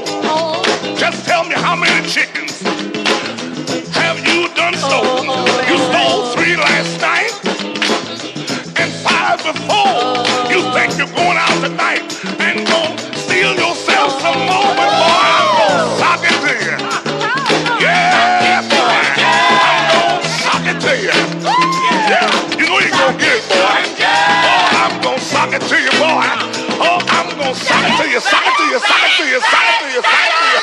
Just tell me how many chickens have you done stole? You stole 3 last night and 5 before. You think you're going out tonight and gonna steal yourself some more? But boy, I'm gonna sock it to you. Yeah, boy, I'm gonna sock it to you. Yeah, you know you're gonna get it, boy. Oh, I'm gonna sock it to you, boy. Oh, I'm gonna sock it to you, sock it to you, sock it to you, sock it to you, sock it to you.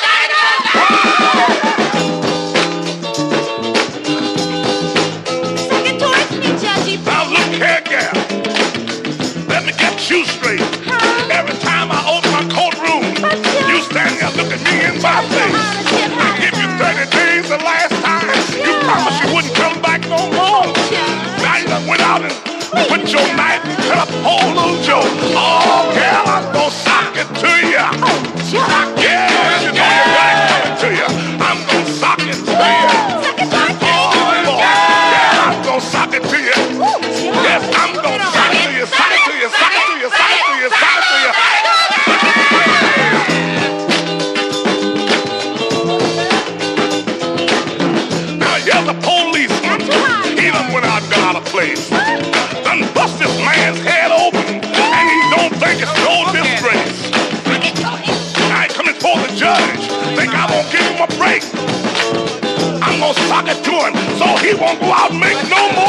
Now look here, gal. Let me get you straight. Every time I open my courtroom, you stand there looking me in my face. I give you 30 days the last time. You promised you wouldn't come back no more. Now you done went out and put your knife and cut up a whole little joke. Oh, gal, I'm gonna sock it to you. Yeah, you know you got it coming to you. I'm gonna sock it to you. Oh, Lord. Yeah, I'm gonna sock it to you. Yes, I'm gonna sock it to you, sock it to you, sock it to you, sock it to you, sock it to you. Now, here's a policeman. He done went out and got out of place. Done bust this man's head open, and he don't think it's no disgrace. Now he coming for the judge. Think I won't give him a break. I'm gonna sock it to him so he won't go out and make no more.